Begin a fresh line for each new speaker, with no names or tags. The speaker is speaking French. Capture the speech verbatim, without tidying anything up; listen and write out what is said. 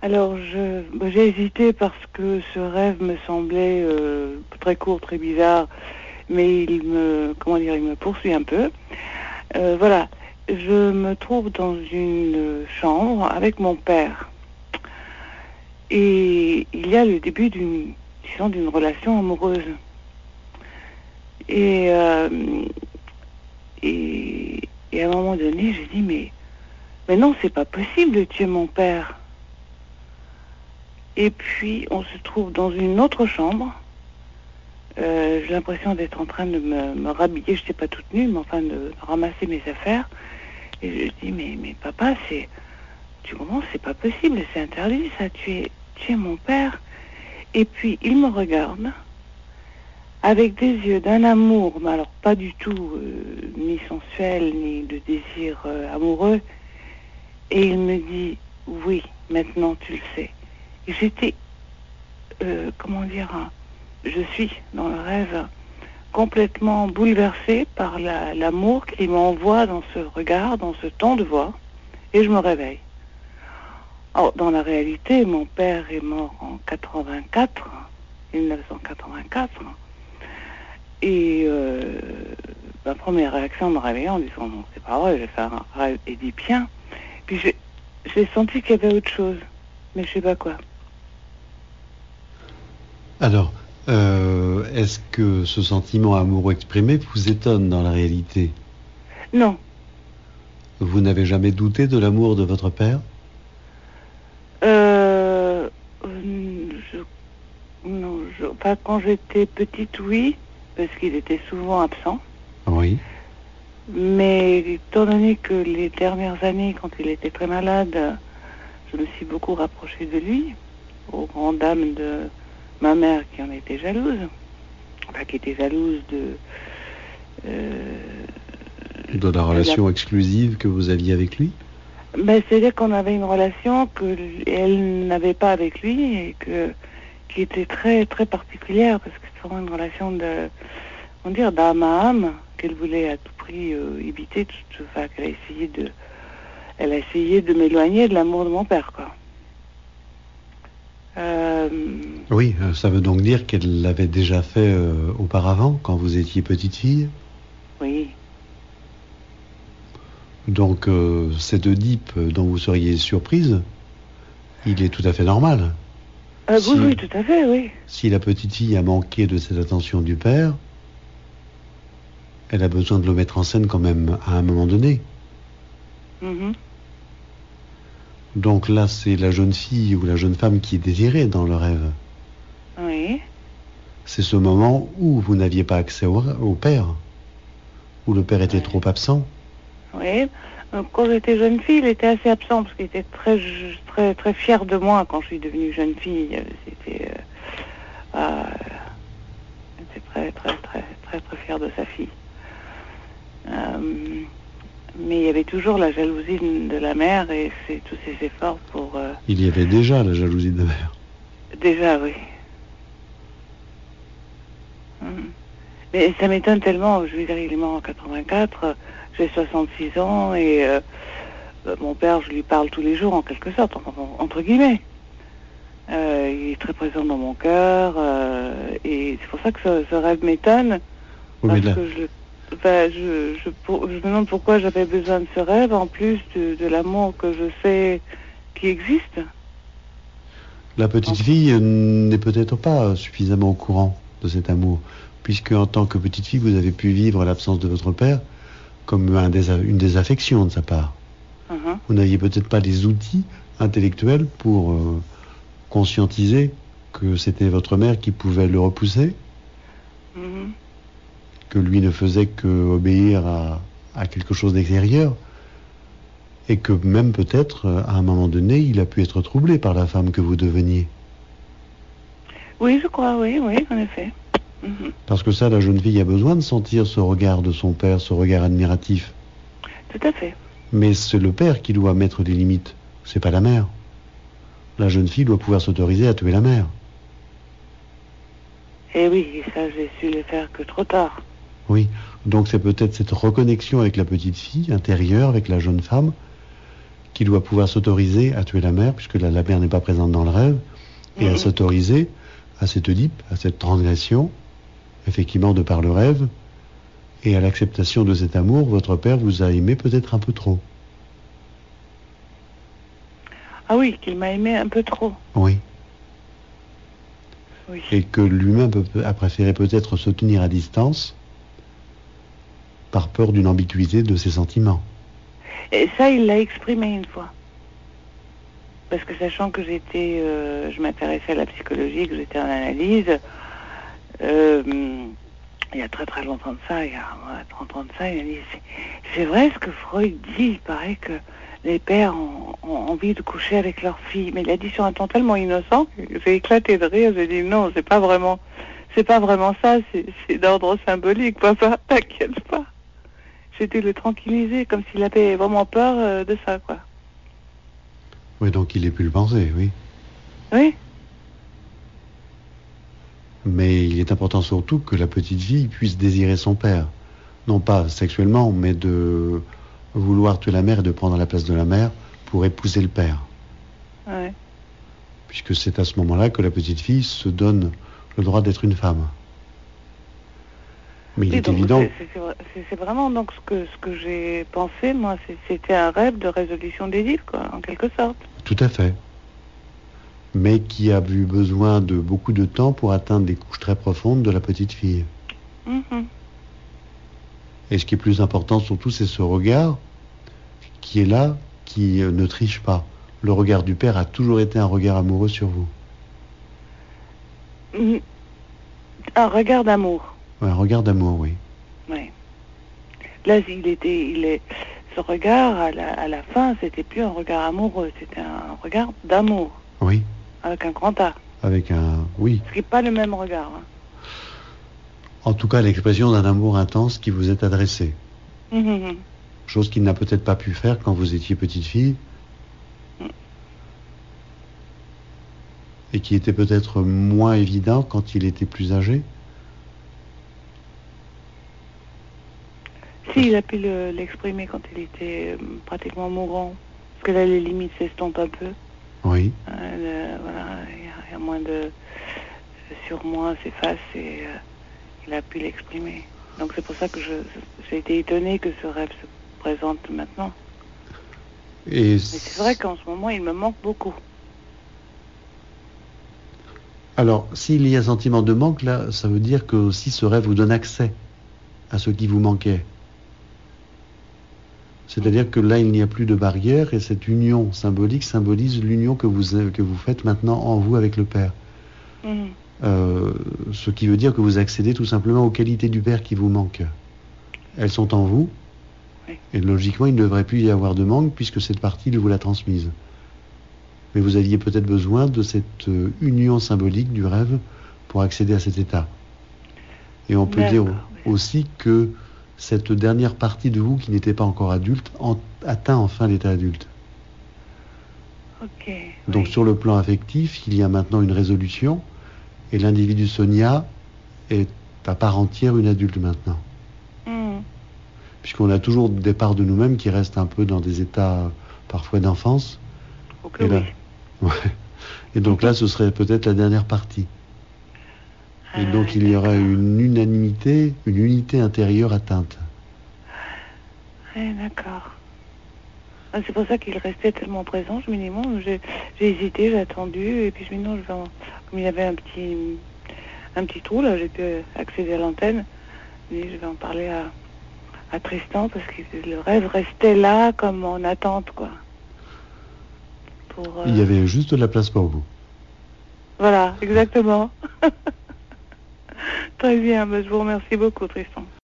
Alors, je, bah, j'ai hésité parce que ce rêve me semblait euh, très court, très bizarre, mais il me, comment dire, il me poursuit un peu. Euh, voilà, je me trouve dans une chambre avec mon père. Et il y a le début d'une, disons, d'une relation amoureuse. Et, euh, et, et à un moment donné, j'ai dit, mais, mais non, c'est pas possible de tuer mon père. Et puis, on se trouve dans une autre chambre. Euh, j'ai l'impression d'être en train de me, me rhabiller, je n'étais pas toute nue, mais enfin de ramasser mes affaires. Et je dis, mais, mais papa, c'est, tu comprends, c'est pas possible, c'est interdit ça, tu es, tu es mon père. Et puis, il me regarde, avec des yeux d'un amour, mais alors pas du tout, euh, ni sensuel, ni de désir euh, amoureux. Et il me dit, oui, maintenant tu le sais. Et j'étais, euh, comment dire, hein, je suis dans le rêve complètement bouleversée par la, l'amour qu'il m'envoie dans ce regard, dans ce ton de voix, et je me réveille. Or, dans la réalité, mon père est mort en quatre-vingt-quatre, mille neuf cent quatre-vingt-quatre, et euh, ma première réaction me réveillait en disant non, c'est pas vrai, j'ai fait un rêve édipien. Puis j'ai, j'ai senti qu'il y avait autre chose, mais je sais pas quoi.
Alors, euh, est-ce que ce sentiment amoureux exprimé vous étonne dans la réalité?
Non.
Vous n'avez jamais douté de l'amour de votre père?
Euh, je, non, je, pas quand j'étais petite, oui, parce qu'il était souvent absent.
Oui.
Mais étant donné que les dernières années, quand il était très malade, je me suis beaucoup rapprochée de lui, aux grandes dames de ma mère qui en était jalouse, enfin qui était jalouse de... Euh,
de la relation la... exclusive que vous aviez avec lui?
Ben, c'est-à-dire qu'on avait une relation qu'elle n'avait pas avec lui et que, qui était très très particulière parce que c'est vraiment une relation de, on dire, d'âme à âme qu'elle voulait à tout prix euh, éviter. Tout, enfin, qu'elle a essayé de, elle a essayé de m'éloigner de l'amour de mon père, quoi. Euh...
Oui, ça veut donc dire qu'elle l'avait déjà fait euh, auparavant, quand vous étiez petite fille?
Oui.
Donc, euh, cette Oedipe dont vous seriez surprise, il est tout à fait normal.
Euh,
si,
oui, oui, tout à fait, oui.
Si la petite fille a manqué de cette attention du père, elle a besoin de le mettre en scène quand même à un moment donné.
Mm-hmm.
Donc là, c'est la jeune fille ou la jeune femme qui est désirée dans le rêve.
Oui.
C'est ce moment où vous n'aviez pas accès au, au père, où le père était
oui.
trop absent.
Oui. Quand j'étais jeune fille, il était assez absent parce qu'il était très, très, très fier de moi quand je suis devenue jeune fille. C'était, euh, euh, il était très, très, très, très, très fier de sa fille. Euh, mais il y avait toujours la jalousie de la mère et c'est tous ses efforts pour... Euh...
Il y avait déjà la jalousie de la mère.
Déjà, oui. Hum. Mais ça m'étonne tellement, je veux dire, il est mort en quatre-vingt-quatre, j'ai soixante-six ans et euh, mon père, je lui parle tous les jours en quelque sorte, entre guillemets. Euh, il est très présent dans mon cœur euh, et c'est pour ça que ce, ce rêve m'étonne,
oui,
parce
là...
que je, ben, je, je, je, je me demande pourquoi j'avais besoin de ce rêve en plus de, de l'amour que je sais qui existe.
La petite fille n'est peut-être pas suffisamment au courant de cet amour, puisque en tant que petite fille, vous avez pu vivre l'absence de votre père comme un désa- une désaffection de sa part.
Uh-huh.
Vous n'aviez peut-être pas les outils intellectuels pour euh, conscientiser que c'était votre mère qui pouvait le repousser,
uh-huh.
que lui ne faisait qu'obéir à, à quelque chose d'extérieur, et que même peut-être, à un moment donné, il a pu être troublé par la femme que vous deveniez.
Oui, je crois, oui, oui, en effet.
Mm-hmm. Parce que ça, la jeune fille a besoin de sentir ce regard de son père, ce regard admiratif.
Tout à fait.
Mais c'est le père qui doit mettre des limites, c'est pas la mère. La jeune fille doit pouvoir s'autoriser à tuer la mère.
Eh oui, et ça, j'ai su le faire que trop tard.
Oui, donc c'est peut-être cette reconnexion avec la petite fille intérieure, avec la jeune femme, qui doit pouvoir s'autoriser à tuer la mère, puisque la, la mère n'est pas présente dans le rêve, et mmh. à s'autoriser à cette Oedipe, à cette transgression, effectivement de par le rêve, et à l'acceptation de cet amour. Votre père vous a aimé peut-être un peu trop.
Ah oui, qu'il m'a aimé un peu trop.
Oui.
Oui.
Et que lui-même a préféré peut-être se tenir à distance par peur d'une ambiguïté de ses sentiments.
Et ça, il l'a exprimé une fois. Parce que sachant que j'étais, euh, je m'intéressais à la psychologie, que j'étais en analyse, euh, il y a très très longtemps de ça, il y a trente ans de ça, il a dit, c'est, c'est vrai ce que Freud dit, il paraît que les pères ont, ont envie de coucher avec leurs filles. Mais il a dit sur un ton tellement innocent, j'ai éclaté de rire, j'ai dit non, c'est pas vraiment, c'est pas vraiment ça, c'est, c'est d'ordre symbolique, papa, t'inquiète pas. J'ai dû le tranquilliser, comme s'il avait vraiment peur euh, de ça, quoi.
Oui, donc il ait pu le penser, oui.
Oui.
Mais il est important surtout que la petite fille puisse désirer son père. Non pas sexuellement, mais de vouloir tuer la mère et de prendre la place de la mère pour épouser le père.
Ouais.
Puisque c'est à ce moment-là que la petite fille se donne le droit d'être une femme. Mais il
oui,
est
donc
évident...
C'est, c'est, c'est vraiment donc ce que, ce que j'ai pensé, moi, c'est, c'était un rêve de résolution d'Édipe, quoi, en quelque sorte.
Tout à fait. Mais qui a eu besoin de beaucoup de temps pour atteindre des couches très profondes de la petite fille.
Mm-hmm.
Et ce qui est plus important surtout, c'est ce regard qui est là, qui ne triche pas. Le regard du père a toujours été un regard amoureux sur vous.
Mm. Un regard d'amour.
Un regard d'amour, oui.
Oui. Là, il était, il est, ce regard, à la, à la fin, c'était plus un regard amoureux, c'était un regard d'amour.
Oui.
Avec un grand A.
Avec un... oui.
Ce qui n'est pas le même regard. Hein.
En tout cas, l'expression d'un amour intense qui vous est adressé.
Mmh.
Chose qu'il n'a peut-être pas pu faire quand vous étiez petite fille. Mmh. Et qui était peut-être moins évident quand il était plus âgé.
Si, il a pu le, l'exprimer quand il était euh, pratiquement mourant. Parce que là, les limites s'estompent un peu.
Oui.
Euh, le, voilà, il y, y a moins de... sur moi s'efface et euh, il a pu l'exprimer. Donc c'est pour ça que je, j'ai été étonnée que ce rêve se présente maintenant.
Et
Mais c'est vrai qu'en ce moment, il me manque beaucoup.
Alors, s'il y a sentiment de manque, là, ça veut dire que aussi ce rêve vous donne accès à ce qui vous manquait. C'est-à-dire que là, il n'y a plus de barrière et cette union symbolique symbolise l'union que vous, que vous faites maintenant en vous avec le Père. Mmh. Euh, ce qui veut dire que vous accédez tout simplement aux qualités du Père qui vous manquent. Elles sont en vous, oui. Et logiquement, il ne devrait plus y avoir de manque puisque cette partie, il vous l'a transmise. Mais vous aviez peut-être besoin de cette euh, union symbolique du rêve pour accéder à cet état. Et on peut D'accord, dire oui. aussi que cette dernière partie de vous qui n'était pas encore adulte en, atteint enfin l'état adulte.
Okay,
Donc
oui.
Sur le plan affectif, il y a maintenant une résolution et l'individu Sonia est à part entière une adulte maintenant. Mm. Puisqu'on a toujours des parts de nous-mêmes qui restent un peu dans des états parfois d'enfance.
Okay,
et, là,
oui.
ouais. et donc là, ce serait peut-être la dernière partie. Et ah, donc il y aura une unanimité, une unité intérieure atteinte.
Oui, d'accord. C'est pour ça qu'il restait tellement présent. Je me dis, bon, j'ai, j'ai hésité, j'ai attendu, et puis je me dis, non, je vais en... comme il y avait un petit, un petit trou, là, j'ai pu accéder à l'antenne, je me dis, je vais en parler à, à Tristan, parce que le rêve restait là, comme en attente, quoi.
Pour, euh... Il y avait juste de la place pour vous.
Voilà, exactement. Très bien, je vous remercie beaucoup, Tristan.